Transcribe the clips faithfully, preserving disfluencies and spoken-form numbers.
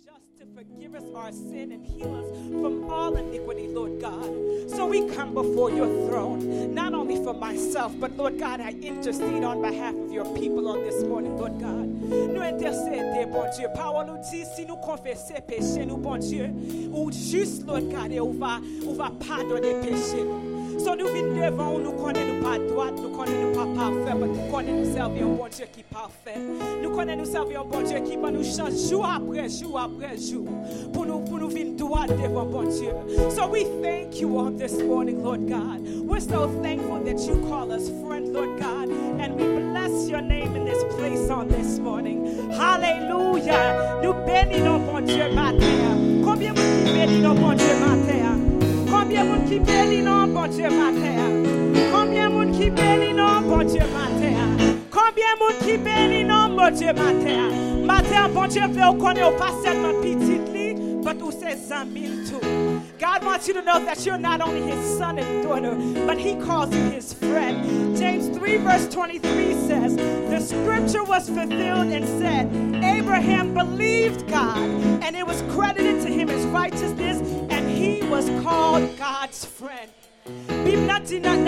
just to forgive us our sin and heal us from all iniquity, Lord God. So we come before your throne, not only for myself, but Lord God, I intercede on behalf of your people on this morning, Lord God. Nous intercédons, bon Dieu. Parole nous dit, si nous confessons péché, nous, bon Dieu, ou juste, Lord God, et on va, on va pardonner péché, nous. So nous venons devant, nous connaissons pas droit, nous connaissons pas parfait, mais nous connaissons nous servir un bon Dieu qui est parfait. Nous connaissons nous servir un bon Dieu qui va nous changer jour après jour après jour pour nous, pour nous venir droit devant bon Dieu. So we thank you on this morning, Lord God. We're so thankful that you call us friend, Lord God, and we bless your name in this place on this morning. Hallelujah. Nous bénissons bon Dieu matin. Combien de vous qui bénissons bon Dieu matin? Combien de monde qui bénit non bon Dieu matin? Combien de monde qui bénit non bon Dieu matin? Combien de monde qui bénit non bon Dieu matin? Matin bon Dieu veut connaître pas seulement petit li, but ou ses amis too. God wants you to know that you're not only his son and daughter, but he calls you his friend. James three verse twenty-three says, the scripture was fulfilled and said, Abraham believed God, and it was credited to him as righteousness, and he was called God's friend. Bible dit dans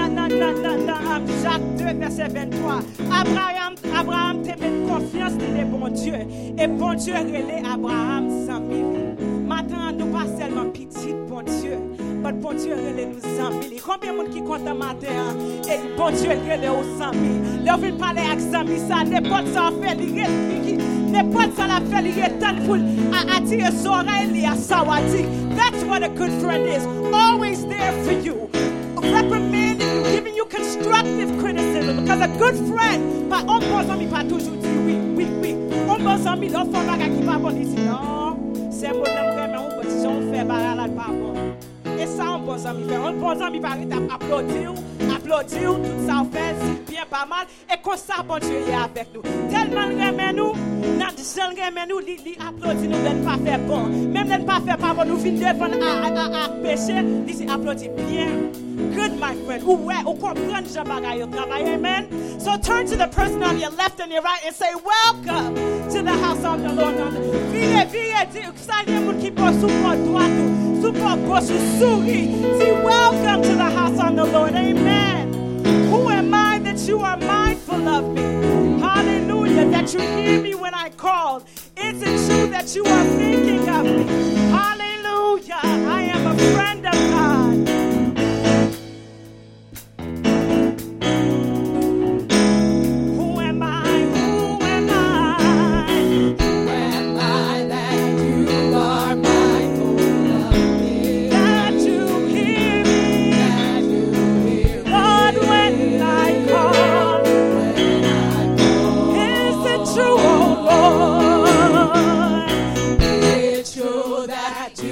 Jacques deux verset vingt-trois, Abraham Abraham te met confiance dans le bon Dieu, et bon Dieu relait Abraham sans mille. Maintenant nous pas seulement petit bon Dieu, mais bon Dieu relait nous sans mille. Combien de monde qui compte matin et bon Dieu relait aux sans mille. Leur vient parler avec amis ça n'importe ça fait li n'importe ça la fait li tant pour attirer son oreille à sawati. That's what a good friend is, always there for you, reprimanding you, giving you constructive criticism, because a good friend, pas on bon ami pas toujours dire oui, oui, oui. On bon ami l'autre fois baga qui pas bon ici non, c'est mon amour mais on petit on fait baga là pas bon. Et ça on bon ami fait, on bon ami va applaudir, applaudir tout ça fait c'est bien pas mal et comme ça bon Dieu est avec nous. Tellement remet nous, n'a seul remet nous li li applaudir nous ne pas faire bon. Même ne pas faire pas bon nous fin devant à à à péché, il applaudit bien. Good, my friend. Who comprend your travail, amen. So turn to the person on your left and your right and say, welcome to the house of the Lord. Viens, viens, dis, salut mon qui passe sous votre droite, sous votre gauche, souris. Say, welcome to the house of the Lord, amen. Who am I that you are mindful of me? Hallelujah, that you hear me when I call. Is it true that you are thinking of me? Hallelujah, I am a friend of God. That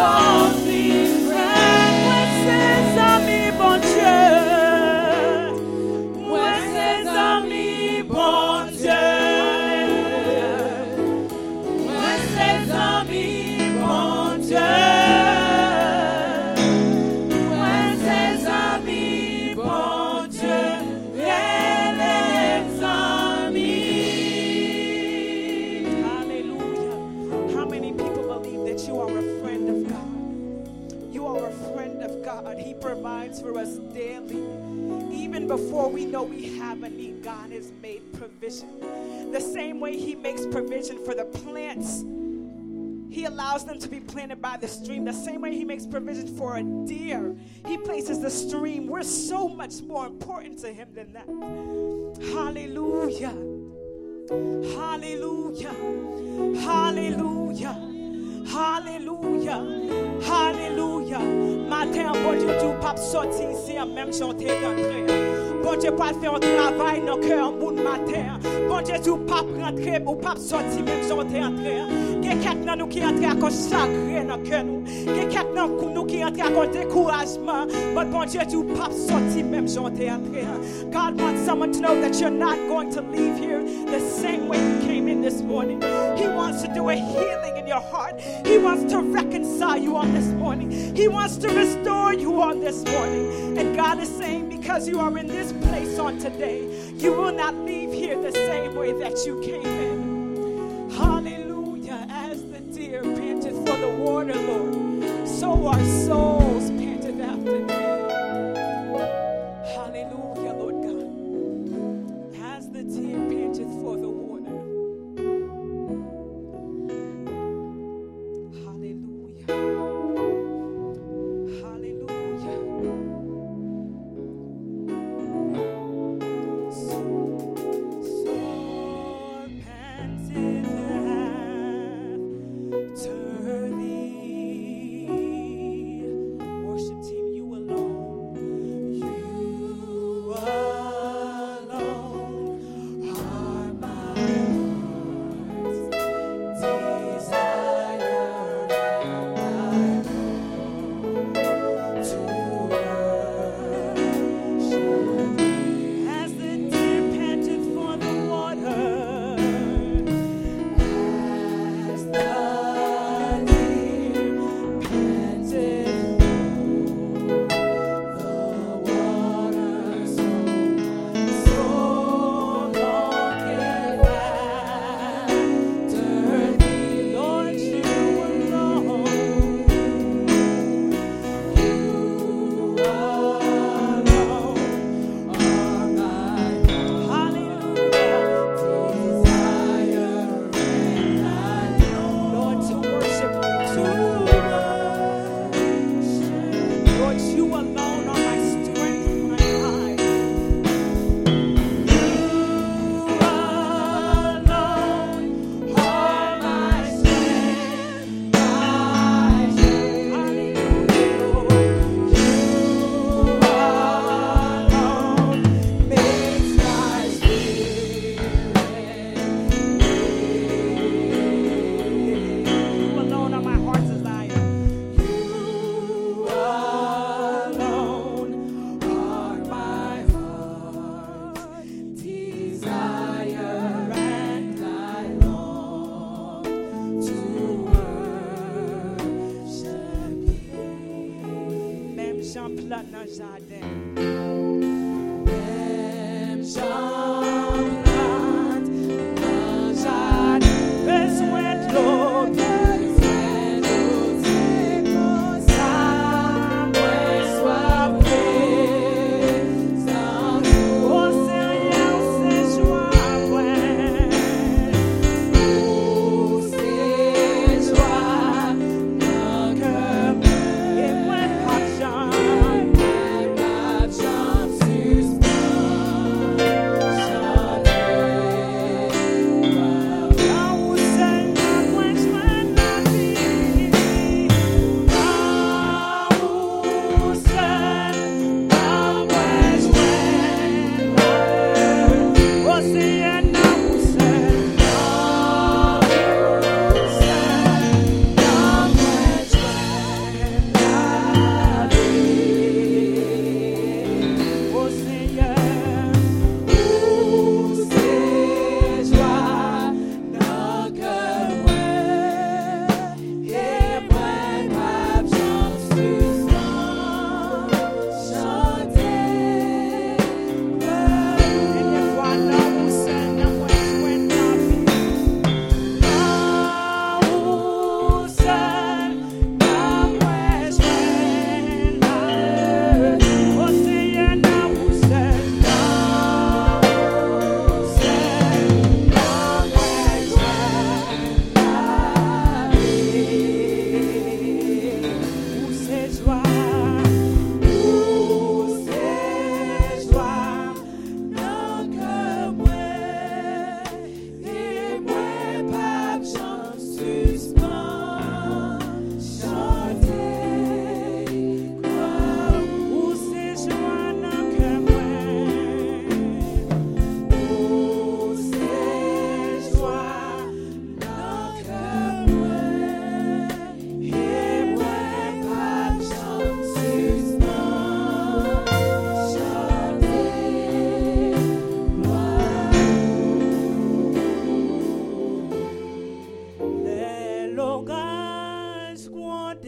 For us daily. Even before we know we have a need, God has made provision. The same way He makes provision for the plants, He allows them to be planted by the stream. The same way He makes provision for a deer, He places the stream. We're so much more important to Him than that. Hallelujah. Hallelujah. Hallelujah. Hallelujah. Hallelujah. Matin, bon Dieu, tu pas sorti ici en même chanter d'entrée. Bon Dieu, pas faire un travail dans le cœur moun matin. Bon Dieu, tu pas rentrer ou pas sorti même chanter entrer. Il y a quelqu'un nous qui entre à cause chagrin dans le cœur nous. Il y a quelqu'un nous qui entre à cause découragement. But bon Dieu, tu pas sorti même chanter entrer. God wants someone to know that you're not going to leave here the same way you came in this morning. He wants to do a healing in your heart. He wants to reconcile you on this morning. He wants to restore you on this morning. And God is saying, because you are in this place on today, you will not leave here the same way that you came in. Hallelujah. As the deer panted for the water, Lord, so our souls panted after thee. Hallelujah, Lord God. As the deer panted for the water.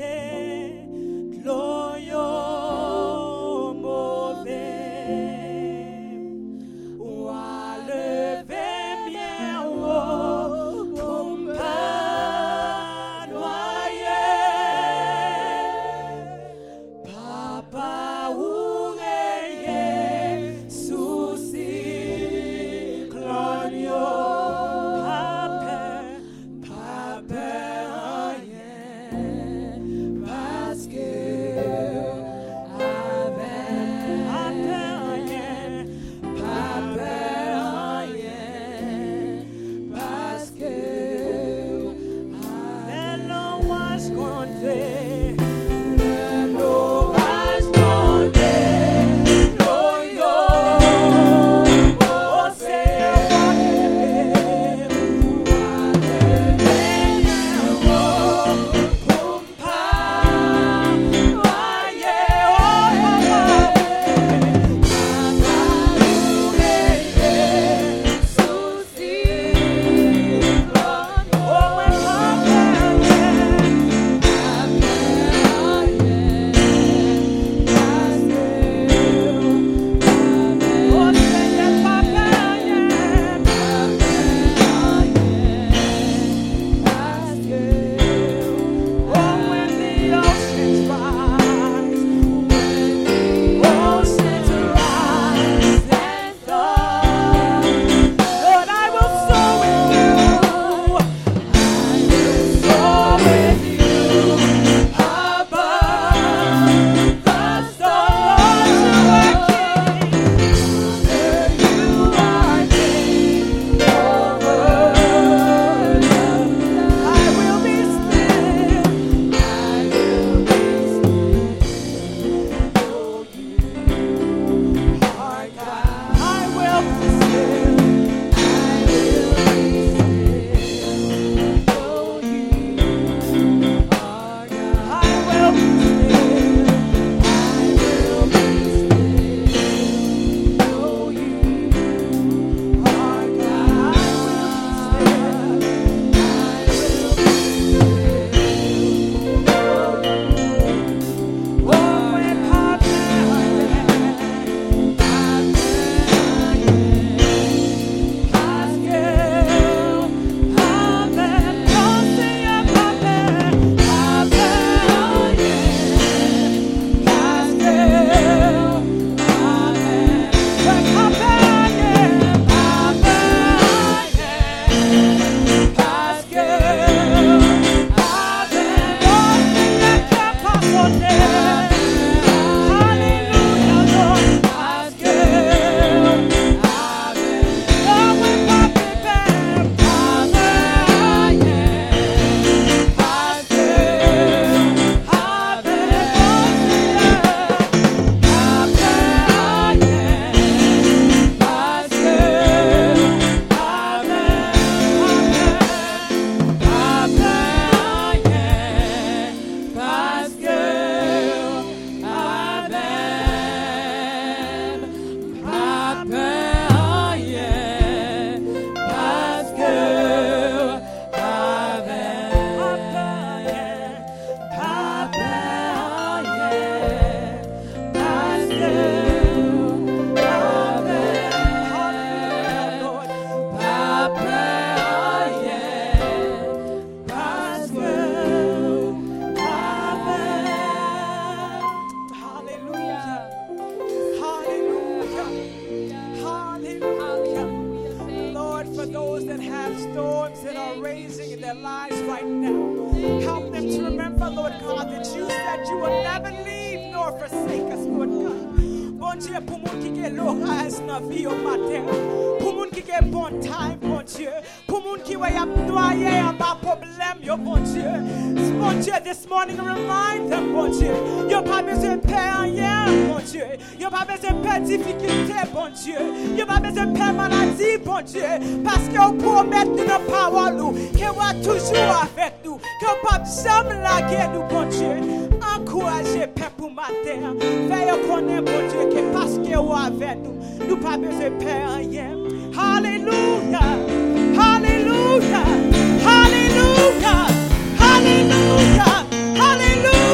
Hallelujah. Hallelujah. Hallelujah.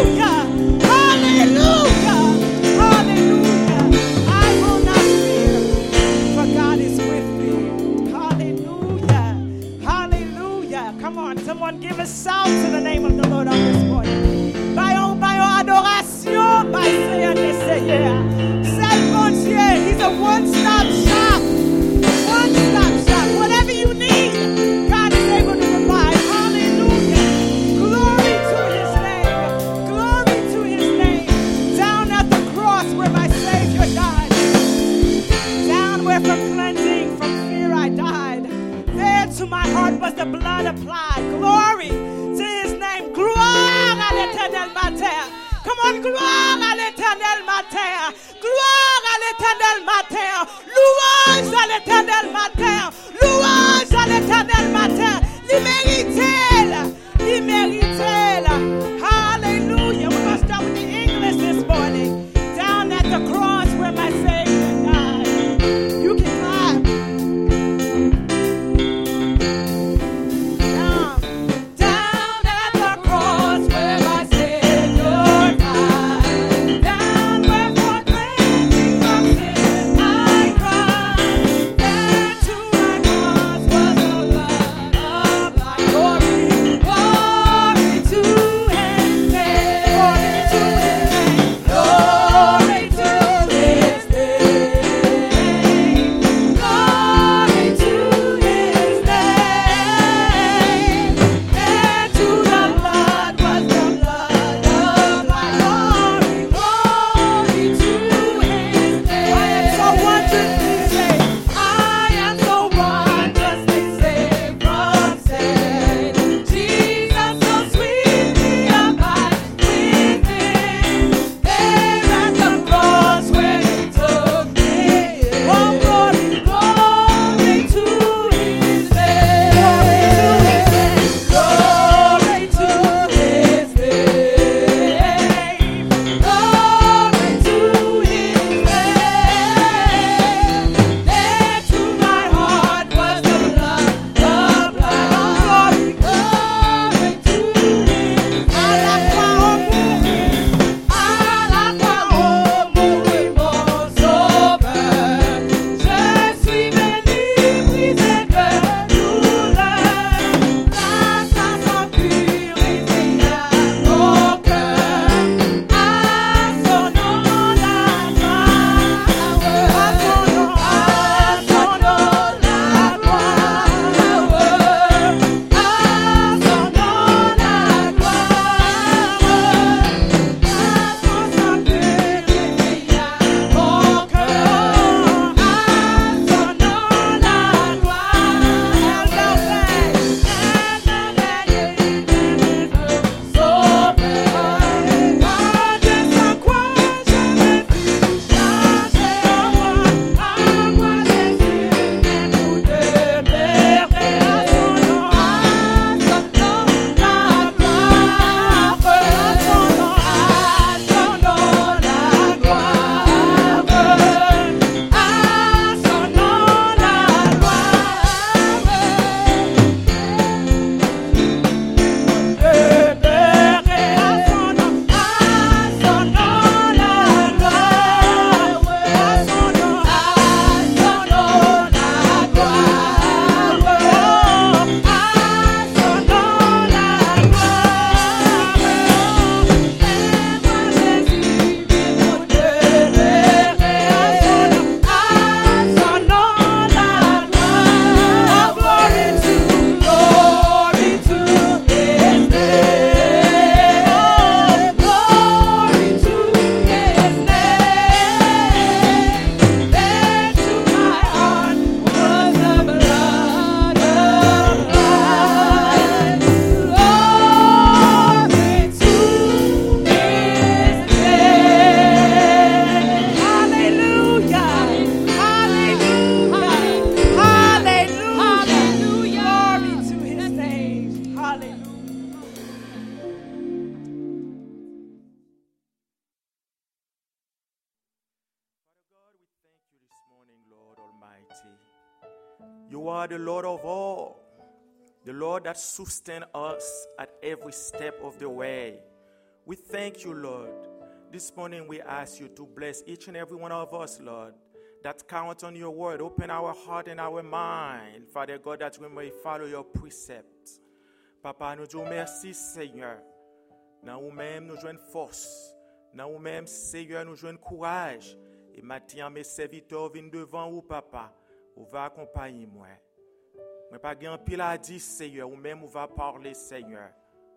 Come on, gloire à l'éternel matin. Gloire à l'éternel matin. Louange à l'éternel matin. Louange à l'éternel matin. L'immérité-la. L'immérité-la. Hallelujah. We're going to start with the English this morning. Down at the cross where my Savior died. You can clap. Down. Down at the cross where my Savior died. Down where for cleansing from sin I cried. There to my cross was the blood of my glory. Glory to His name. Glory to His name. Glory to His name. Glory to His name. There to the blood was the blood of my glory. Glory to His name. I am so wondrously saved. I am so wondrously saved from sin. Jesus so sweetly abide within. There at the cross where He took me. Oh, glory, glory to His name. Glory to His name. Glory to His name. There to my heart was the blood, the blood of glory. Glory to His name. À la croix au mourir, à la croix au mourir, mon sauveur. Je suis venu briser de douleur. La grâce en purifié à mon cœur. À son nom la gloire. À son nom, à son nom la gloire. À son nom la You are the Lord of all, the Lord that sustains us at every step of the way. We thank you, Lord. This morning we ask you to bless each and every one of us, Lord, that count on your word. Open our heart and our mind, Father God, that we may follow your precepts. Papa, nous disons merci, Seigneur. Dans nous-mêmes, nous jouons force. Dans nous-mêmes, Seigneur, nous jouons courage. Et maintenant, mes serviteurs viennent devant vous, Papa. Vous va accompagner moi. Mais pas grand pile à dire, Seigneur, ou même vous va parler, Seigneur.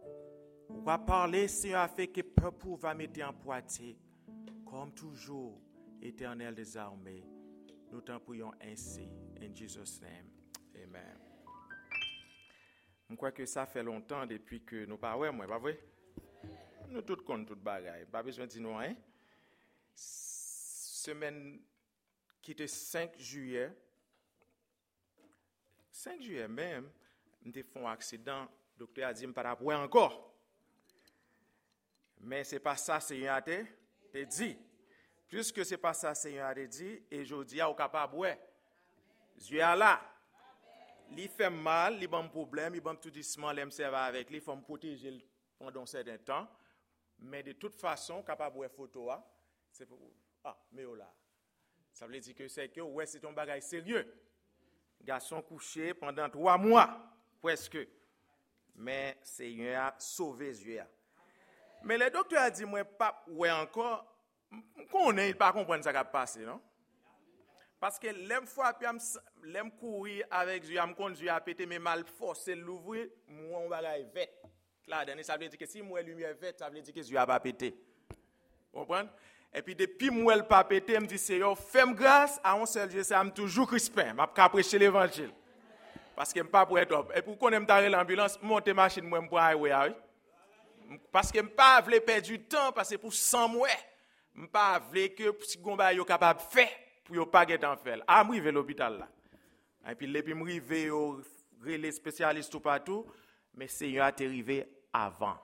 Vous va parler, Seigneur, afin que le peuple va mettre en pratique. Comme toujours, Éternel des armées, nous t'en prions ainsi. In Jesus' name, amen. Je crois que ça fait longtemps depuis que nous parlons, moi, pas vrai? Nous tous compte tout bagaille. Pas besoin de dire non, hein? Semaine qui était cinq juillet. cinq juillet même, j'ai fait un accident. Le docteur a dit, je ne peux pas boire encore. Mais ce n'est pas ça, Seigneur a dit. Puisque ce n'est pas ça, Seigneur a dit, et je dis, on est capable de boire. Dieu est là. Il fait mal, il a un problème, il a tout doucement, il me sert avec lui, il faut me protéger pendant un certain temps. Mais de toute façon, capable de voir photo, c'est pour. Ah, mais là. Ça veut dire que c'est que, ouais, c'est un bagage sérieux. Garçon couché pendant trois mois, presque. Mais Seigneur a sauvé Dieu. Mais le docteur a dit, moi, pas, ouais, encore, qu'on ne pas comprendre ce qui a passé, non? Parce que l'aime fois, l'aime courir avec Dieu, me conduire à péter, mais mal forcé l'ouvrir, moi, on va y vête. Là, ça veut dire que si moi, lumière vête, ça veut dire que Dieu a pas pété. Vous comprenez? Et puis, depuis que je n'ai pas pété, je me dis, Seigneur, fais-moi grâce à un seul Dieu, ça me toujours crispin. Je ne peux pas prêcher l'évangile. Parce que je ne peux pas pour être top. Et pour qu'on aime t'arrêter l'ambulance, monter ma machine, moi, je peux aller. Parce que je ne peux pas perdre du temps, parce que pour cent mois, je ne peux pas que si on est capable de faire, pour ne pas être en fait. Ah, je vais à l'hôpital là. Et puis, depuis que je vais les spécialistes tout partout, mais Seigneur est arrivé avant.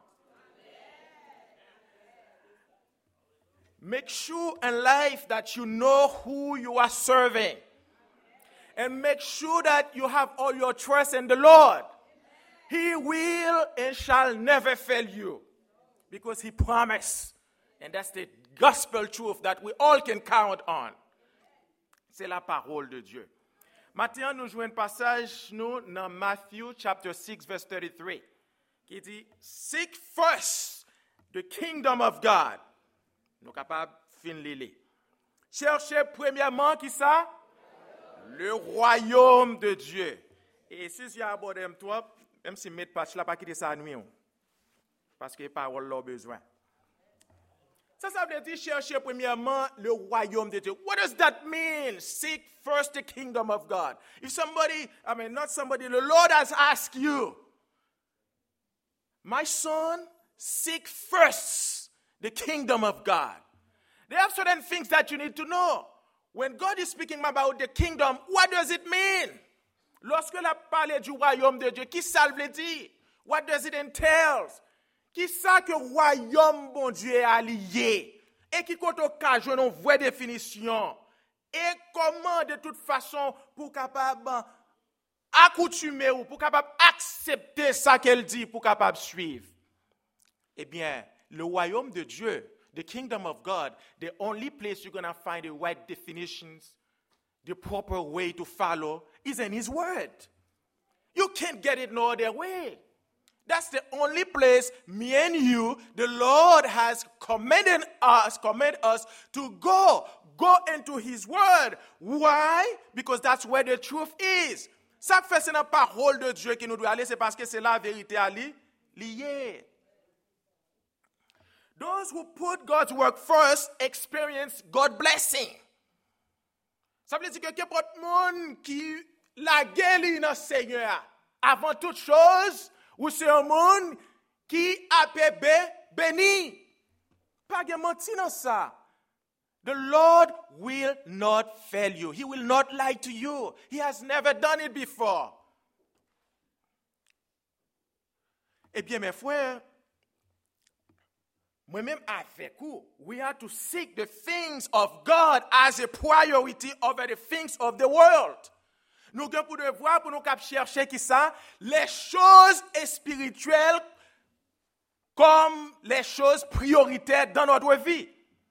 Make sure in life that you know who you are serving. And make sure that you have all your trust in the Lord. He will and shall never fail you. Because he promised. And that's the gospel truth that we all can count on. C'est la parole de Dieu. Maintenant, nous jouons un passage, nous, dans Matthew chapter six, verse thirty-three. Qui dit, seek first the kingdom of God. Nous sommes capables de finir les. Cherchez premièrement qui ça? Le royaume de Dieu. Et si j'ai abordé un toi, même si je ne pas là, pas quitter ça à nuit. Parce que les paroles ont besoin. Ça, ça veut dire chercher premièrement le royaume de Dieu. What does that mean? Seek first the kingdom of God. If somebody, I mean, not somebody, the Lord has asked you, my son, seek first the kingdom of God. There are certain things that you need to know. When God is speaking about the kingdom, what does it mean? Lorsque la parle du royaume de Dieu, qui ça veut dire? What does it entail? Qui ça que royaume bon Dieu est allié? Et qui compte occasion une vraie définition? Et comment de toute façon pour capable accoutumer ou pour capable accepter ça qu'elle dit pour capable suivre? Eh bien, le royaume de Dieu, the kingdom of God, the only place you're going to find the right definitions, the proper way to follow, is in His Word. You can't get it no other way. That's the only place me and you, the Lord has commanded us, commanded us to go. Go into His Word. Why? Because that's where the truth is. Ça fait c'est la parole de Dieu qui nous doit aller, c'est parce que c'est la vérité à li, liée. Those who put God's work first experience God's blessing. Ça veut dire que n'importe monde qui la guérit dans Seigneur, avant toute chose, ou c'est un monde qui a été béni. Pas de mentir dans ça. The Lord will not fail you. He will not lie to you. He has never done it before. Eh bien, mes frères, moi-même avec vous, we have to seek the things of God as a priority over the things of the world. Nous avons pour devoir pour nous chercher qui ça, les choses spirituelles comme les choses prioritaires dans notre vie.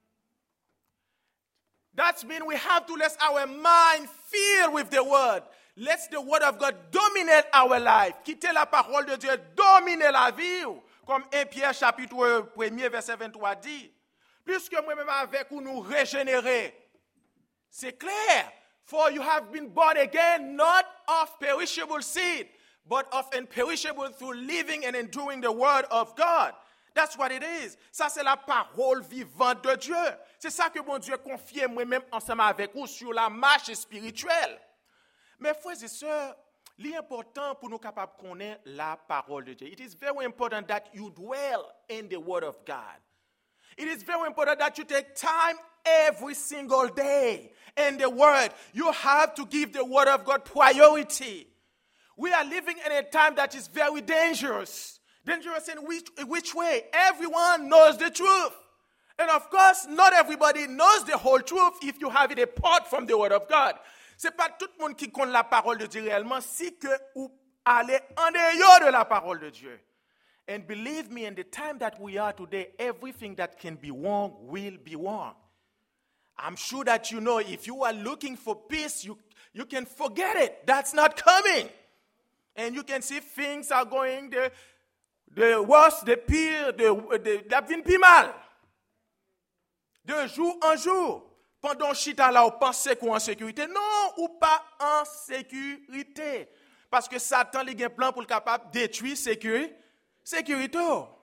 That means we have to let our mind fill with the word. Let the word of God dominate our life. Quitter la parole de Dieu dominer la vie. Comme un Pierre chapitre un verset vingt-trois dit. Puisque moi-même avec vous nous régénérer. C'est clair. For you have been born again, not of perishable seed, but of imperishable through living and enduring the word of God. That's what it is. Ça, c'est la parole vivante de Dieu. C'est ça que mon Dieu confie moi-même ensemble avec vous sur la marche spirituelle. Mes frères et sœurs, L'important pour nous capables de connaître la parole de Dieu. It is very important that you dwell in the word of God. It is very important that you take time every single day in the word. You have to give the word of God priority. We are living in a time that is very dangerous. Dangerous in which, in which way? Everyone knows the truth. And of course, not everybody knows the whole truth if you have it apart from the word of God. C'est pas tout le monde qui connaît la parole de Dieu réellement si que vous allez en dehors de la parole de Dieu. And believe me, in the time that we are today, everything that can be wrong will be wrong. I'm sure that you know if you are looking for peace, you, you can forget it. That's not coming. And you can see things are going the, the worse, the pire, the, the, la vie plus mal. De jour en jour. Pendant chita là, on pensait qu'on est en sécurité. Non, ou pas en sécurité. Parce que Satan, il a un plan pour le capable de détruire sécurité. Sécurité.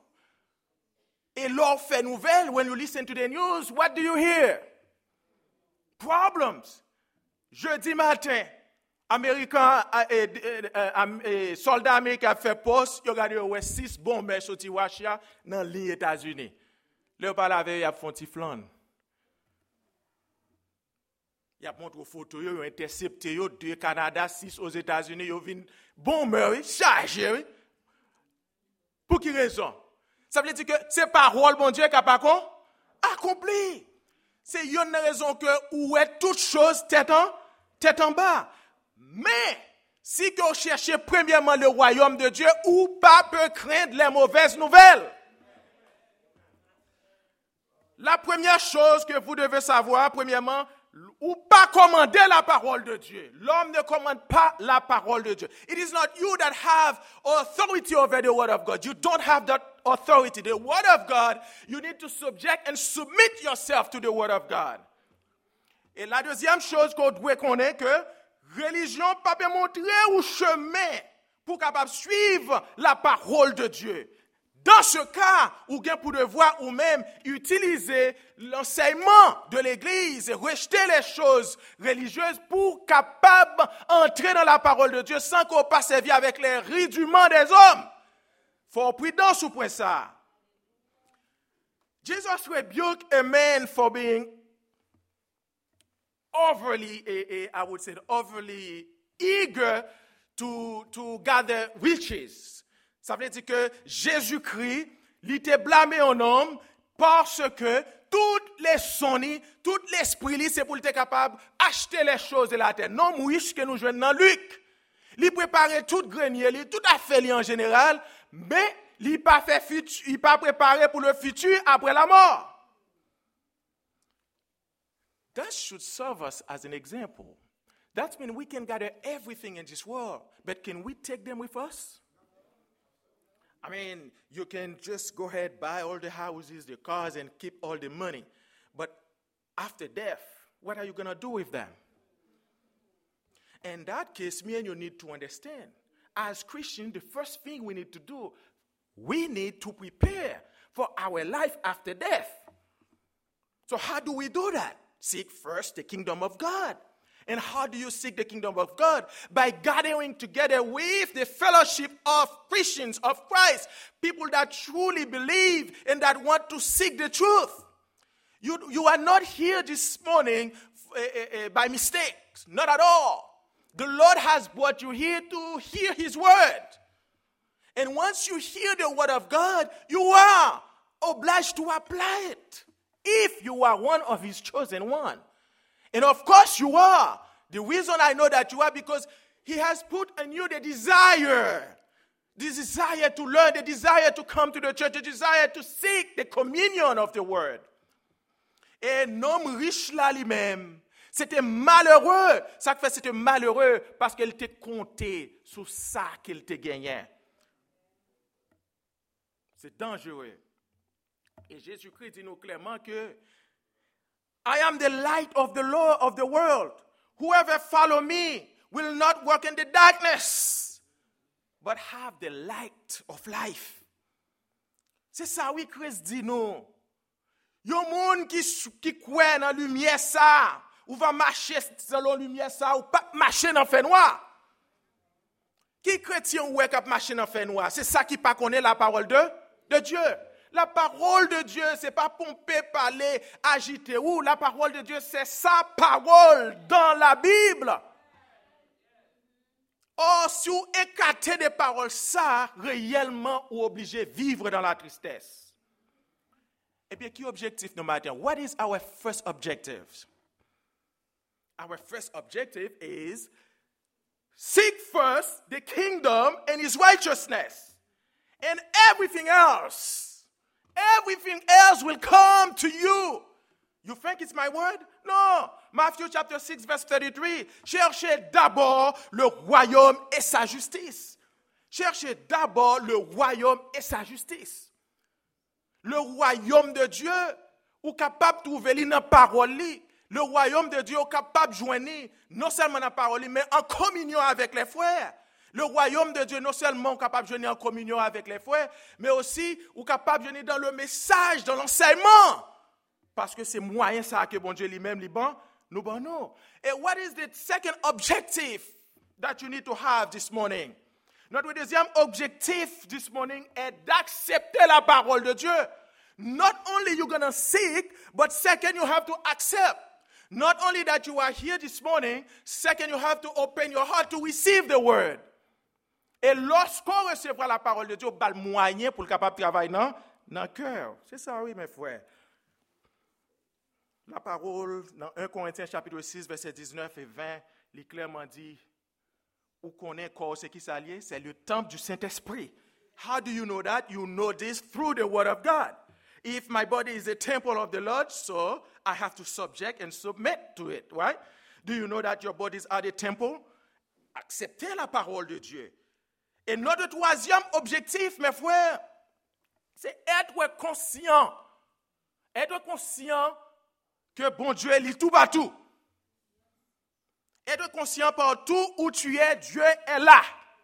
Et l'on fait nouvelle, when you listen to the news, what do you hear? Problems. Jeudi matin, Américain, eh, eh, eh, soldats américains fait poste, ils ont regardé ouais, six bombes sorti Washia dans les États-Unis. Là, on parle avec, il y a un petit flan. Il y a montré photo, ils ont intercepté deux Canada, six aux États-Unis, ils ont vu bomber, chargé. Pour quelle raison? Ça veut dire que c'est parole, bon Dieu, qui a pas accompli. C'est une raison que où est toute chose tête en, tête en bas. Mais, si vous cherchez premièrement le royaume de Dieu, ou pas peut craindre les mauvaises nouvelles. La première chose que vous devez savoir, premièrement, ou pas commander la parole de Dieu. L'homme ne commande pas la parole de Dieu. It is not you that have authority over the word of God. You don't have that authority. The word of God, you need to subject and submit yourself to the word of God. Et la deuxième chose qu'on doit connaître, que religion pas peut montrer au chemin pour capable suivre la parole de Dieu. Dans ce cas, ou bien pour devoir ou même utiliser l'enseignement de l'Église et rejeter les choses religieuses pour capable entrer dans la parole de Dieu sans qu'on passe servir avec les rudiments des hommes. Faut prudence au point ça. Jesus rebuked a man for being overly, I would say, overly eager to, to gather riches. Ça veut dire que Jésus-Christ, il était blâmé en homme parce que toutes les sonnies, tout l'esprit, c'est pour être capable d'acheter les choses de la terre. Non, riche que nous jouons dans Luc. Il préparait tout grenier, tout affaire en général, mais il n'est pas fait futur, il pas préparé pour le futur après la mort. That should serve us as an example. That means we can gather everything in this world, but can we take them with us? I mean, you can just go ahead, buy all the houses, the cars, and keep all the money. But after death, what are you going to do with them? In that case, me and you need to understand. As Christians, the first thing we need to do, we need to prepare for our life after death. So how do we do that? Seek first the kingdom of God. And how do you seek the kingdom of God? By gathering together with the fellowship of Christians, of Christ, people that truly believe and that want to seek the truth. You, you are not here this morning uh, uh, uh, by mistake, not at all. The Lord has brought you here to hear His word. And once you hear the word of God, you are obliged to apply it. If you are one of His chosen one. And of course you are. The reason I know that you are because He has put in you the desire. The desire to learn, the desire to come to the church, the desire to seek the communion of the word. Et un homme riche là lui-même, c'était malheureux. Ça fait c'était malheureux parce qu'elle était compté sur ça qu'elle te gagnait. C'est dangereux. Et Jésus-Christ dit nous clairement que I am the light of the Lord of the world. Whoever follow me will not walk in the darkness, but have the light of life. C'est ça oui Christ dit nous. Yon moun qui qui croit dans lumière ça, ou va marcher dans la lumière ça ou pas marcher dans fait noir. Qui chrétien ou est cap marcher dans fait noir? C'est ça qui pas connaît la parole de, de Dieu. La parole de Dieu, c'est pas pomper, parler, agiter. Ou la parole de Dieu, c'est sa parole dans la Bible. Or, si vous écartez des paroles, ça, réellement, vous obligé de vivre dans la tristesse. Et bien, qui est objectif no matter? What is our first objective? Our first objective is seek first the kingdom and his righteousness. And everything else, everything else will come to you. You think it's my word? No. Matthieu chapter six, verse thirty-three. Cherchez d'abord le royaume et sa justice. Cherchez d'abord le royaume et sa justice. Le royaume de Dieu, ou capable de trouver dans la parole. Le royaume de Dieu est capable de joindre non seulement dans la parole, mais en communion avec les frères. Le royaume de Dieu non seulement est capable de joindre en communion avec les frères, mais aussi est capable de joindre dans le message, dans l'enseignement. Parce que c'est moyen ça que bon Dieu lui-même lui bon, nous bon non. And what is the second objective that you need to have this morning? Notre deuxième objectif this morning est d'accepter la parole de Dieu. Not only you're going to seek, but second you have to accept. Not only that you are here this morning, second you have to open your heart to receive the word. Et lorsqu'on recevra la parole de Dieu, on a le moyen pour le capable de travailler dans le cœur. C'est ça, oui, mes frères. La parole, dans premier Corinthiens chapitre six, verset dix-neuf et vingt, il clairement dit, où connaît corps, c'est qui s'allie? C'est le temple du Saint-Esprit. How do you know that? You know this through the word of God. If my body is a temple of the Lord, so I have to subject and submit to it, right? Do you know that your bodies are the temple? Acceptez la parole de Dieu. Et notre troisième objectif, mes frères, c'est être conscient. Être conscient que bon Dieu est tout partout. Être conscient partout où tu es, Dieu est là.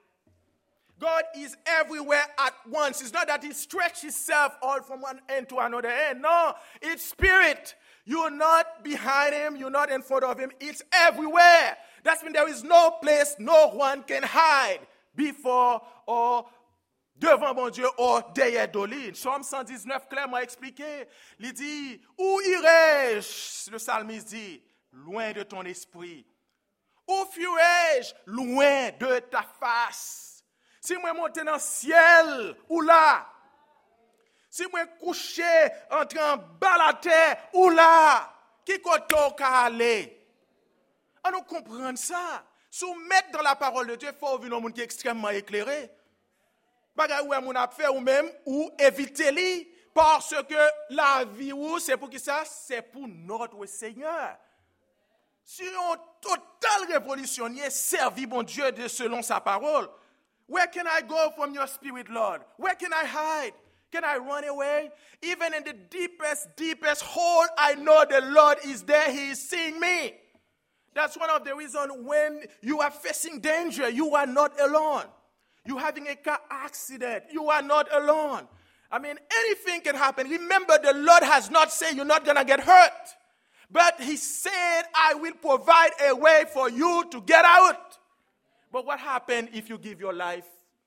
God is everywhere at once. It's not that he stretches himself all from one end to another end. No, it's spirit. You're not behind him. You're not in front of him. It's everywhere. That means there is no place no one can hide before or devant mon Dieu or derrière Dolly. Psaume cent dix-neuf clairement expliqué. Il dit, où irai-je? Le psalmiste dit, loin de ton esprit. Où fuirai-je? Loin de ta face. Si moi monte dans le ciel, ou là? Si moi couché, entre en bas la terre, ou là? Qui côté qu'à aller? On nous comprendre ça. Soumettre dans la parole de Dieu, il faut venir un monde qui est extrêmement éclairé. Bagay ou moun a fait ou même, ou éviter-li, parce que la vie ou c'est pour qui ça? C'est pour notre Seigneur. Si on total révolutionnaire servi bon Dieu de selon sa parole, where can I go from your spirit, Lord? Where can I hide? Can I run away? Even in the deepest, deepest hole, I know the Lord is there. He is seeing me. That's one of the reasons when you are facing danger, you are not alone. You're having a car accident, you are not alone. I mean, anything can happen. Remember, the Lord has not said you're not going to get hurt. But he said, I will provide a way for you to get out. But what happens if you give your life?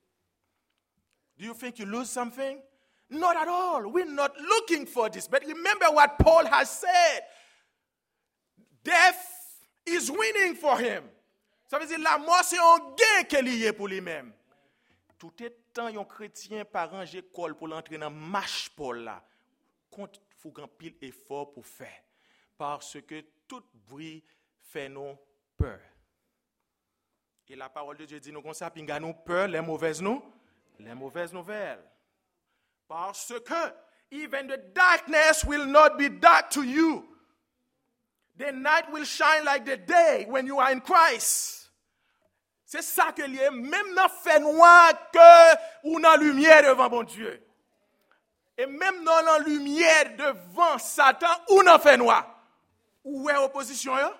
Do you think you lose something? Not at all. We're not looking for this. But remember what Paul has said. Death is winning for him. Ça veut dire la mort c'est un gain qu'il y a pour lui-même. Tout étant un chrétien par ranger col pour l'entrer dans marche Paul là. Compte faut grand pile effort pour faire. Parce que tout bruit fait nous peur. Et la parole de Dieu dit nous comme ça, pinga nous peur, les mauvaises nous, les mauvaises nouvelles. Parce que even the darkness will not be dark to you. The night will shine like the day when you are in Christ. C'est ça que lié, même dans fait noir que ou dans lumière devant bon Dieu. Et même dans la lumière devant Satan ou dans fait noir. Où est opposition là?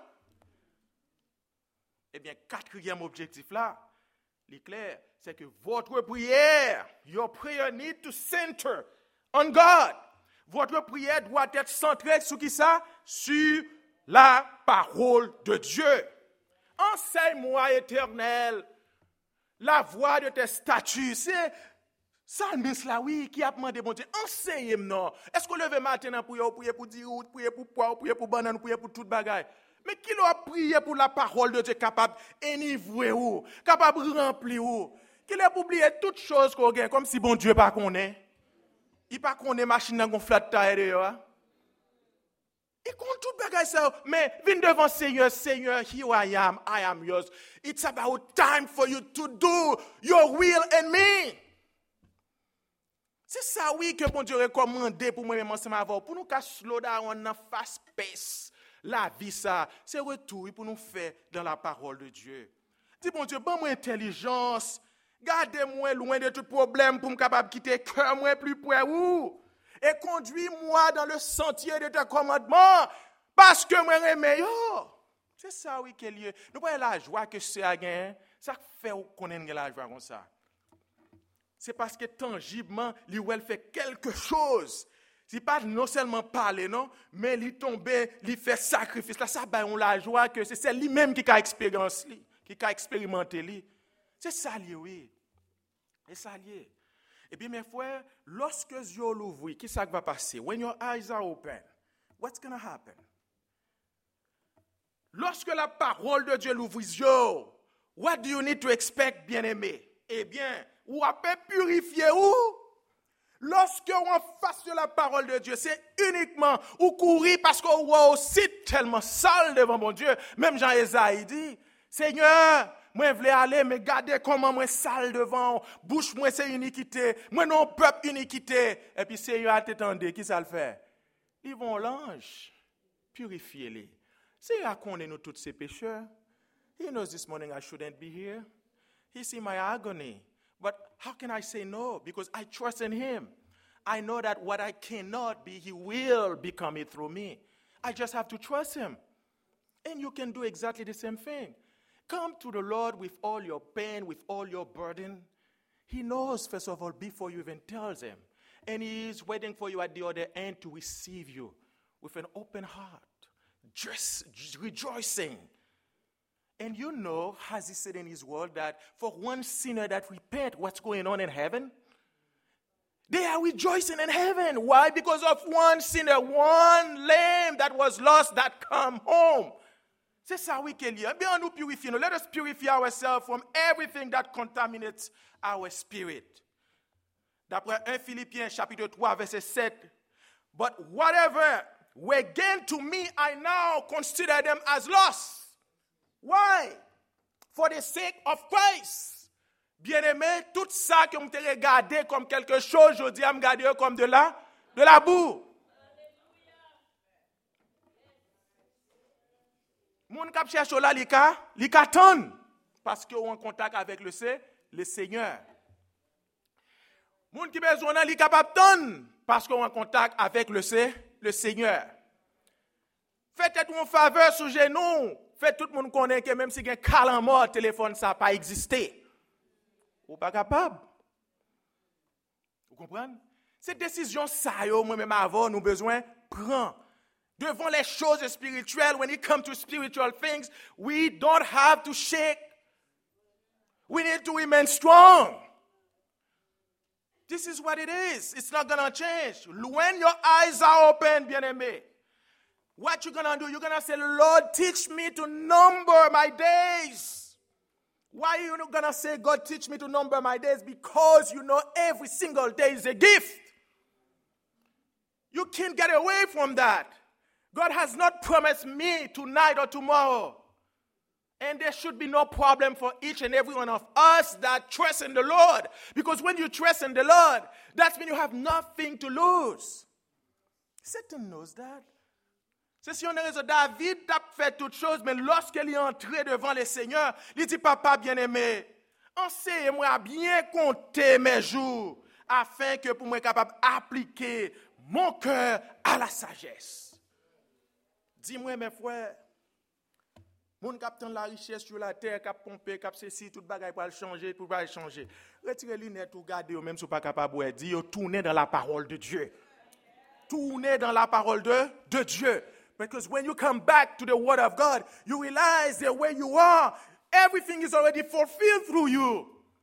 Eh bien, quatrième objectif là, il est clair, c'est que votre prière, your prayer need to center on God. Votre prière doit être centrée sur qui ça? Sur la parole de Dieu. Enseigne-moi, Éternel, la voix de tes statuts. C'est Salmis là, oui, qui a demandé, bon Dieu, enseignez-moi, non. Est-ce qu'on lève matin pour prier, prier pour dire, prier pour poire, prier pour banane, prier pour toute bagaille? Mais qui l'a prié pour la parole de Dieu capable d'enivrer ou, capable de remplir ou, qui l'a oublié toutes choses qu'on gagne, comme si bon Dieu pas connaît. Il pas connaît machine dans flat tire dehors. Il compte toute bagaille ça, mais viens devant Seigneur, Seigneur, here I am, I am yours. It's about time for you to do your will in me. C'est ça, oui, que bon Dieu recommande pour moi-même ensemble avant. Pour nous qu'à slow down dans fast pace. La vie, ça, c'est retour pour nous faire dans la parole de Dieu. Dis, bon Dieu, bon moi intelligence. Gardez-moi loin de tout problème pour me capable quitter cœur moi plus près où. Et conduis-moi dans le sentier de tes commandements. Parce que moi, je suis meilleur. C'est ça, oui, qu'il y a. Nous voyons la joie que c'est à gagner. Ça fait qu'on ait la joie comme ça. C'est parce que tangiblement, l'Iwel fait quelque chose. C'est pas non seulement parler, non, mais il tombe, il fait sacrifice. Là, ça, ben, on la joie que c'est lui-même qui a expérience, qui a expérimenté. C'est ça, lui, oui. C'est ça, lui. Et bien, mes frères, lorsque les yeux l'ouvrent, qu'est-ce qui va passer? When your eyes are open, what's going to happen? Lorsque la parole de Dieu l'ouvre les yeux, what do you need to expect, bien-aimé? Eh bien, ou à peut purifier où? Lorsque on face de la parole de Dieu, c'est uniquement ou courir parce qu'on voit aussi tellement sale devant mon Dieu. Même Jean Esaïe dit, Seigneur, moi je voulais aller, mais regardez comment moi sale devant. Bouche moi c'est iniquité. Moi non peuple iniquité. Et puis Seigneur a t'étendé, qui ça le fait? Ils vont l'ange, purifier-les. Seigneur connaît nous tous ces pécheurs. He knows this morning I shouldn't be here. He see my agony. But how can I say no? Because I trust in him. I know that what I cannot be, he will become it through me. I just have to trust him. And you can do exactly the same thing. Come to the Lord with all your pain, with all your burden. He knows, first of all, before you even tell him. And he is waiting for you at the other end to receive you with an open heart, just rejoicing. And you know, as he said in his word, that for one sinner that repent, what's going on in heaven? They are rejoicing in heaven. Why? Because of one sinner, one lamb that was lost that come home. C'est ça, oui, qu'il y a. Bien, nous purifions. Let us purify ourselves from everything that contaminates our spirit. D'après First Philippiens chapitre three, verset seven. But whatever were gain to me, I now consider them as loss. Why? For the sake of Christ. Bien-aimé, tout ça que vous te regardez comme quelque chose, je dis à me garder comme de la, de la boue. Mon cap cherche là, li ka, li ka ton, parce que on en contact avec le, le Seigneur. Mon qui besoin là, li capable ton, parce qu'on en contact avec le, le Seigneur. Faites une faveur sur genou. Faites tout le monde connaît que même si il y a un câlin mort, téléphone, ça n'a pas existé. Ou pas capable. Vous comprenez? Cette décision, ça, yo, moi-même avant, nous besoin prendre. Devant les choses spirituelles, when it comes to spiritual things, we don't have to shake. We need to remain strong. This is what it is. It's not going to change. When your eyes are open, bien-aimé, what you're going to do, you're going to say, Lord, teach me to number my days. Why are you not going to say, God, teach me to number my days? Because you know every single day is a gift. You can't get away from that. God has not promised me tonight or tomorrow. And there should be no problem for each and every one of us that trust in the Lord. Because when you trust in the Lord, that means you have nothing to lose. Satan knows that. C'est si on a raison, David a fait toutes choses, mais lorsqu'il est entré devant le Seigneur, il dit, papa bien-aimé, enseigne-moi à bien compter mes jours, afin que pour moi capable d'appliquer mon cœur à la sagesse. Dis-moi, mes frères, mon capitaine la richesse sur la terre, cap pomper, cap ceci, tout bagaille pour changer, tout va changer. Retirez les lunettes ou gardez, même si vous pas capable de dire, tournez dans la parole de Dieu. Tournez dans la parole de, de Dieu. Because when you come back to the word of God, you realize that where you are, everything is already fulfilled through you.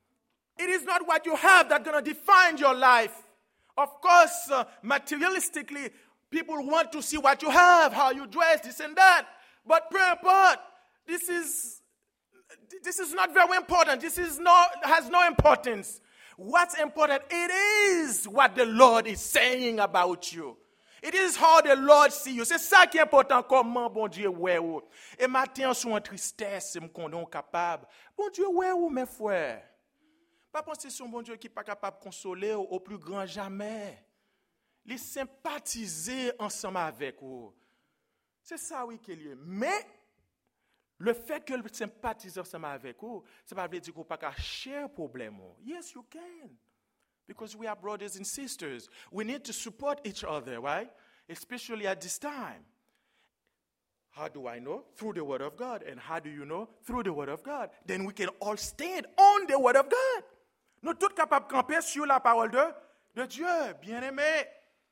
It is not what you have that's going to define your life. Of course, uh, materialistically, people want to see what you have, how you dress, this and that. But peu importe, this is this is not very important. This is no has no importance. What's important, it is what the Lord is saying about you. It is how the Lord see you. C'est ça qui est important, comment bon Dieu ouais ou. Et matin, sous en tristesse, me condon capable. Bon Dieu ouais ou, mes frères. Pas penser sur bon Dieu qui n'est pas capable de consoler au plus grand jamais. Les sympathiser ensemble avec vous. C'est ça, oui, qu'il y a. Mais, le fait que le sympathise ensemble avec vous, ça ne veut pas dire qu'on n'a pas qu'à share problème. Yes, you can. Because we are brothers and sisters. We need to support each other, right? Especially at this time. How do I know? Through the Word of God. And how do you know? Through the Word of God. Then we can all stand on the Word of God. Nous tous capables de camper sur la parole de, de Dieu, bien-aimés.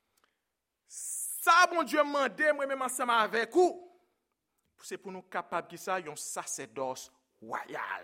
Ça, bon Dieu m'a demandé, moi-même ensemble avec vous. C'est pour nous capables de ça, un sacerdoce royal.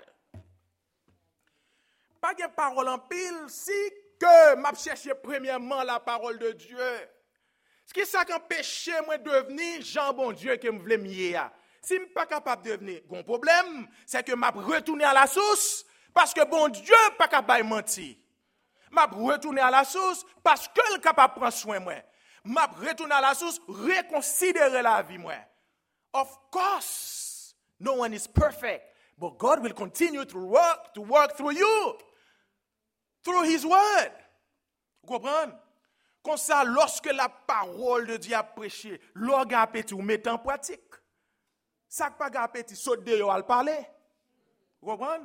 Pas de parole en pile, si que m'a cherché premièrement la parole de Dieu. Ce qui ça qu'empêche moi de devenir Jean bon Dieu que me voulais mier. Si je ne suis pas capable de devenir, mon problème, c'est que m'a retourné à la source parce que bon Dieu pas capable de mentir. M'a retourné à la source parce que le capable prendre soin moi. M'a retourné à la source, reconsidérer la vie moi. Of course, no one is perfect, but God will continue to work to work through you. Through his word. Vous comprenez? Comme ça, lorsque la parole de Dieu a prêché, l'organe appétit ou met en pratique. Ça pas appétit, saute dehors à le parler. Vous comprenez?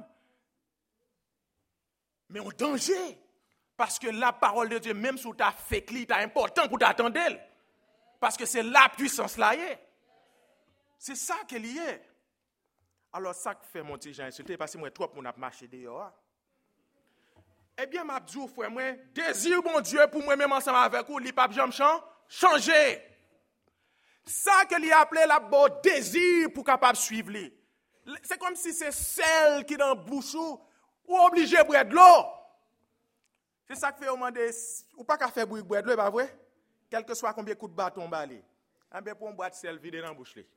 Mais en danger. Parce que la parole de Dieu, même si tu as fait cli, c'est important pour t'attendre. Parce que c'est la puissance là. C'est ça qu'elle y est. Alors, ça que fait mon petit Jean insulté, parce que moi, trop, mon a marché dehors. Eh bien, m'a dit, frère, moi, désir, mon Dieu, pour moi-même ensemble avec vous, li pas jamais changer. Ça que li appelé la bon désir pour capable suivre li. C'est comme si c'est celle qui dans bouche ou obligé de boire de l'eau. C'est ça que fait au moment de ou pas qu'à faire boire de l'eau, pas vrai? Quel que soit combien de coups de bâton balé. En bien pour un boîte sel vide dans bouche li.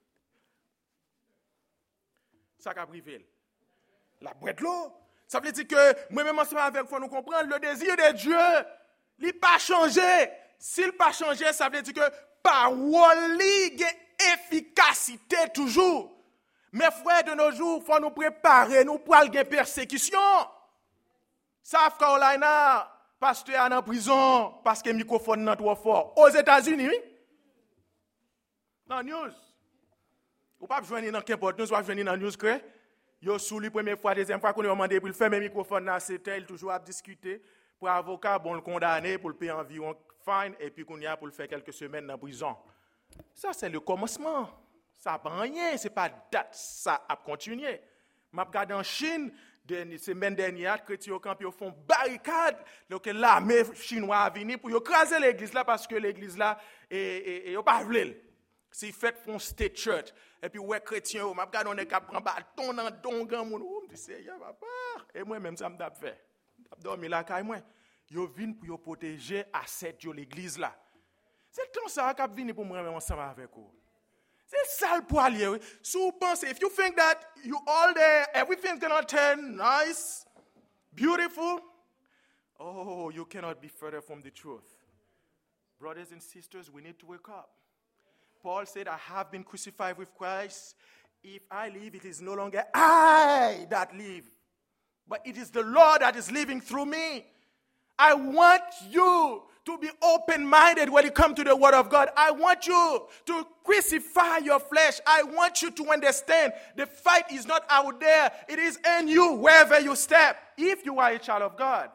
Ça qu'a privé. La boire de l'eau. Ça veut dire que moi-même ensemble avec vous, nous comprendre le désir de Dieu, il n'a pas changé. S'il n'a pas changé, ça veut dire que parole a efficacité toujours. Mes frères, de nos jours, il faut nous préparer, nous pour aller persécution. South Carolina, pasteur en prison parce que le microphone n'est trop fort. Aux États-Unis, oui? Dans news. Ou pas joindre dans n'importe nous, soit joindre dans news que yo sous la première fois, deuxième fois qu'on a demandé pour le faire, mais microphone là, c'était il toujours à discuter pour avocat, bon le condamner pour le payer environ fine et puis qu'on y a pour le faire quelques semaines en prison. Ça c'est le commencement. Ça n'a pas rien, c'est pas date, ça a continué. M'a regardé en Chine, la semaine dernière, les chrétiens au camp ils font barricade, donc l'armée chinoise a venu pour écraser l'église là parce que l'église là et et pas voulu. C'est fait pour state church. Et puis, ouais, chrétien, je regarde, on est capable de prendre bâton dans don grand monde. Je me dis, Seigneur, papa. Et moi-même, ça me t'a fait. Je dormi là, quand moi. Yo vinn pour protéger asset de l'église là. C'est tout ça qui vient pour moi ensemble avec vous. C'est ça le poilier. Si vous pensez, if you think that you all there, everything's going to turn nice, beautiful, oh, you cannot be further from the truth. Brothers and sisters, we need to wake up. Paul said, I have been crucified with Christ. If I live, it is no longer I that live, but it is the Lord that is living through me. I want you to be open-minded when it comes to the Word of God. I want you to crucify your flesh. I want you to understand the fight is not out there. It is in you, wherever you step, if you are a child of God.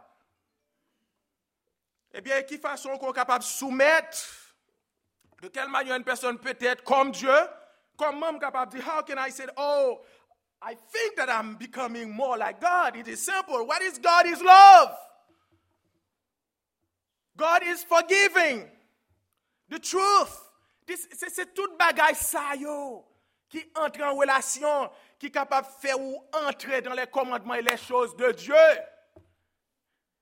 Eh bien, qui façon qu'on est capable de soumettre? De quelle manière une personne peut être comme Dieu? Comment capable de dire, how can I say, oh, I think that I'm becoming more like God? It is simple. What is God? Is love. God is forgiving. The truth. This, c'est, c'est toute bagaille ça yo qui entre en relation, qui est capable de faire ou entrer dans les commandements et les choses de Dieu.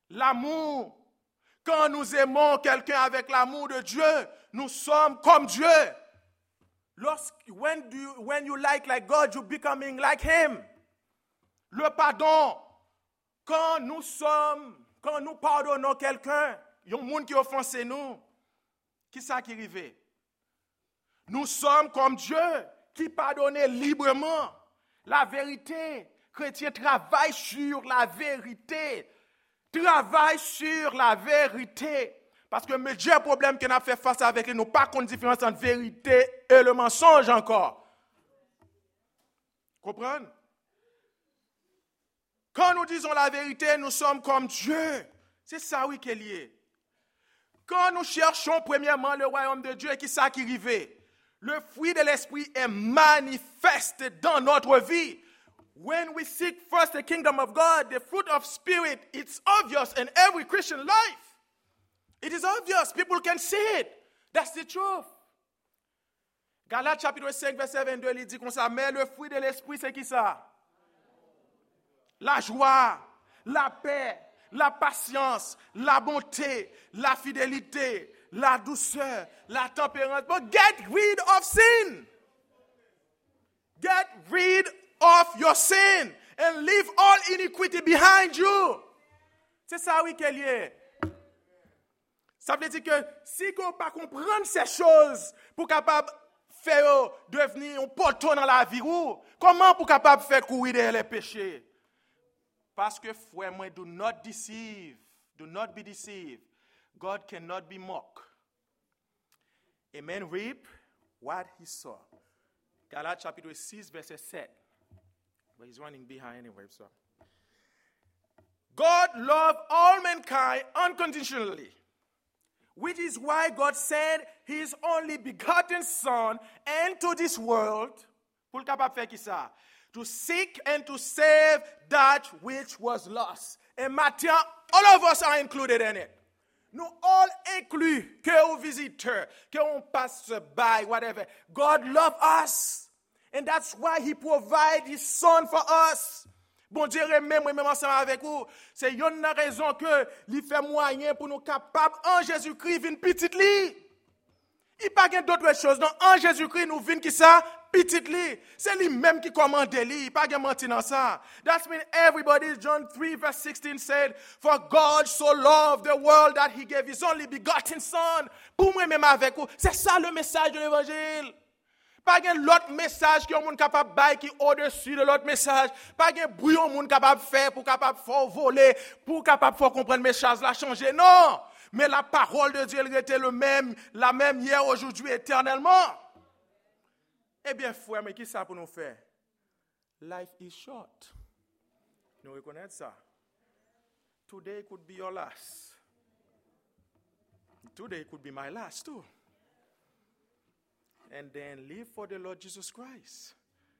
L'amour. Quand nous aimons quelqu'un avec l'amour de Dieu, nous sommes comme Dieu. Lorsque, when, do you, when you like like God, you're becoming like Him. Le pardon. Quand nous sommes, quand nous pardonnons quelqu'un, il y a un monde qui offense nous, qui ça qui arrive? Nous sommes comme Dieu, qui pardonne librement. La vérité. Chrétien travaille sur la vérité. Travaille sur la vérité. Parce que le Dieu problème qu'on a fait face avec lui, nous pas qu'on différence entre vérité et le mensonge encore. Comprenez? Quand nous disons la vérité, nous sommes comme Dieu. C'est ça, oui, qui est lié. Quand nous cherchons premièrement le royaume de Dieu, qui ça qui arrive? Le fruit de l'esprit est manifeste dans notre vie. When we seek first the kingdom of God, the fruit of spirit, it's obvious in every Christian life. It is obvious. People can see it. That's the truth. Galates chapitre cinq, verset vingt-deux, il dit comme ça, mais le fruit de l'esprit, c'est qui ça? La joie, la paix, la patience, la bonté, la fidélité, la douceur, la tempérance. But get rid of sin. Get rid of your sin and leave all iniquity behind you. C'est ça, oui, qu'elle y est. Ça veut dire que si on ne peut pas comprendre ces choses pour capable faire devenir un poteau dans la vie, comment pour capable faire courir derrière les péchés? Parce que, frère, moi, do not deceive. Do not be deceived. God cannot be mocked. A man reap what he saw. Galates chapitre six, verset seven. But he's running behind anyway, so. God loved all mankind unconditionally, which is why God sent His only begotten Son into this world, pour capable faire qui ça? To seek and to save that which was lost. And Matthew, all of us are included in it. Nous all inclus, que aux visiteurs, que on passe by, whatever. God loves us. And that's why He provided His Son for us. Bon Dieu, même moi, même ensemble avec vous, c'est une raison que il fait moyen pour nous capables en Jésus-Christ vivre petite li. Il n'y a pas d'autre chose. Non, en Jésus-Christ, nous vivons qui ça? Petite li. C'est lui-même qui commande li. Il n'y a pas de mentir dans ça. That's mean everybody, John three, verse sixteen said, for God so loved the world that He gave His only begotten Son. Pour moi, même avec vous, c'est ça le message de l'Évangile. Pas de l'autre message qui est monde capable bailler qui au-dessus de l'autre message. Pas de brouillon monde capable faire pour capable faire voler, pour capable faire comprendre message là changer. Non, mais la parole de Dieu elle était le même, la même hier, aujourd'hui, éternellement. Eh bien, frère, mais qui ça pour nous faire? Life is short. Nous reconnaissons ça. Today could be your last. Today could be my last too. And then live for the Lord Jesus Christ.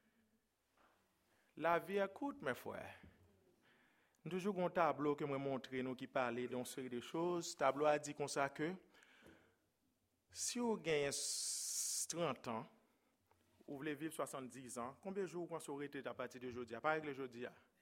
La vie est courte, mes frères. Nous avons toujours un tableau que moi montre nous qui parle d'une série de choses. Le tableau a dit comme ça que si vous gagnez trente ans, vous voulez vivre soixante-dix ans, combien de jours vous pensez arrêter à partir de aujourd'hui? Pas avec le aujourd'hui.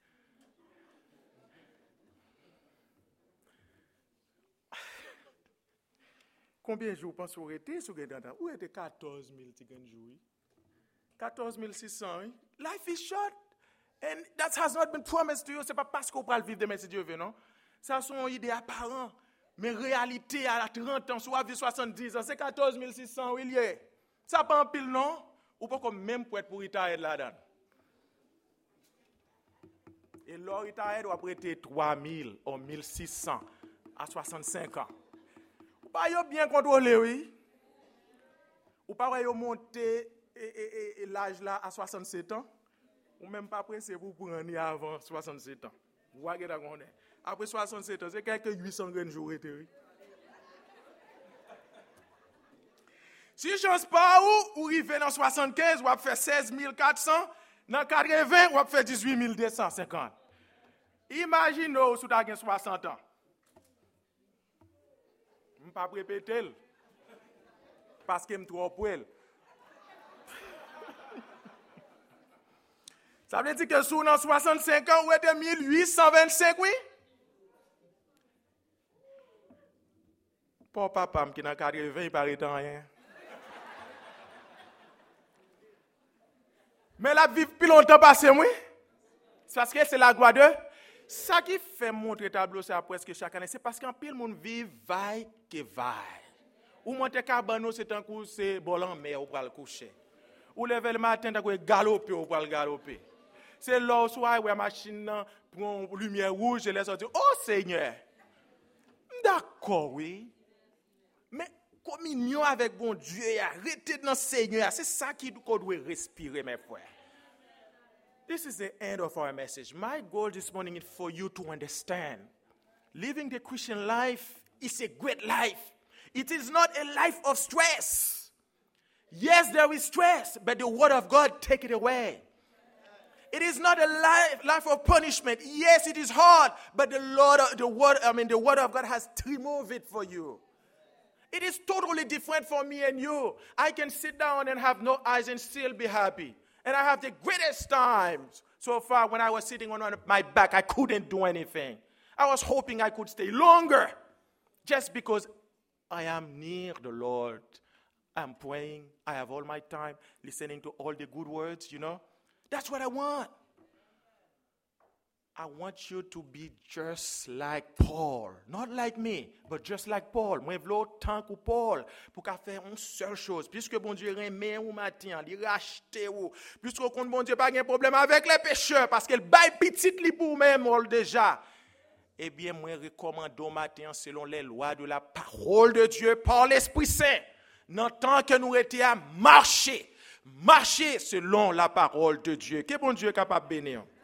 Combien de jours vous pensez arrêter sur le temps? Où était quatorze mille jours? quatorze mille six cents. Life is short. And that has not been promised to you. Ce n'est pas parce qu'on va vivre demain si Dieu veut, non? Ça sont idées apparentes. Mais réalité, à trente ans, soit vivre soixante-dix ans, c'est quatorze mille six cents, il y a. Ça pas en pile, non? Ou pas comme même pour être pour retirer là-dedans. Et l'or retirer doit prêter trois mille ou mille six cents à soixante-cinq ans. Ou pas yo bien contrôlé, oui? Ou pas yo monter l'âge là à soixante-sept ans? Ou même pas pressé pour prendre avant soixante-sept ans. Vous voyez là qu'on est. Après soixante-sept ans, c'est quelques huit cents jours été, oui. Si je ne sais pas où, ou arrive dans soixante-quinze, ou fait seize mille quatre cents, dans quatre-vingts, ou fait dix-huit mille deux cent cinquante. Imaginez si vous avez soixante ans. Je ne vais pas répéter, parce que je suis trop pour elle. Ça veut dire que sous dans soixante-cinq ans, vous êtes mille huit cent vingt-cinq, oui? Pour papa qui n'a quatre-vingts, il paraît rien. Mais la vie plus longtemps passé, moi. C'est parce que c'est la gloire de. Ça qui fait montrer tableau ça presque chaque année, c'est parce qu'en pile monde vit vaille que vaille. Ou monter cabano c'est un coup c'est bolan mer ou pour le coucher. Ou lever le matin t'as quoi galoper ou pour le galoper. C'est là soit ouais machine prend lumière rouge et les sortir. Oh Seigneur. D'accord oui. Mais communion avec bon Dieu, arrêtez dans le Seigneur, c'est ça qui qu'on doit respirer mes frères. This is the end of our message. My goal this morning is for you to understand. Living the Christian life is a great life. It is not a life of stress. Yes, there is stress, but the word of God take it away. It is not a life, life of punishment. Yes, it is hard, but the Lord, the word, I mean, the word of God has removed it for you. It is totally different for me and you. I can sit down and have no eyes and still be happy. And I have the greatest times. So far, when I was sitting on my back, I couldn't do anything. I was hoping I could stay longer. Just because I am near the Lord. I'm praying. I have all my time listening to all the good words, you know. That's what I want. I want you to be just like Paul. Not like me, but just like Paul. Moi, je veux autant que Paul pour qu'à faire une seule chose. Puisque bon Dieu remet ou matin, il rachète ou. Puisque compte bon Dieu pas de problème avec les pécheurs parce qu'il baille petit li pour même déjà. Eh bien, moi, je recommande au matin selon les lois de la parole de Dieu par l'Esprit Saint. Dans tant que nous étions à marcher, marcher selon la parole de Dieu. Que bon Dieu est capable de bénir.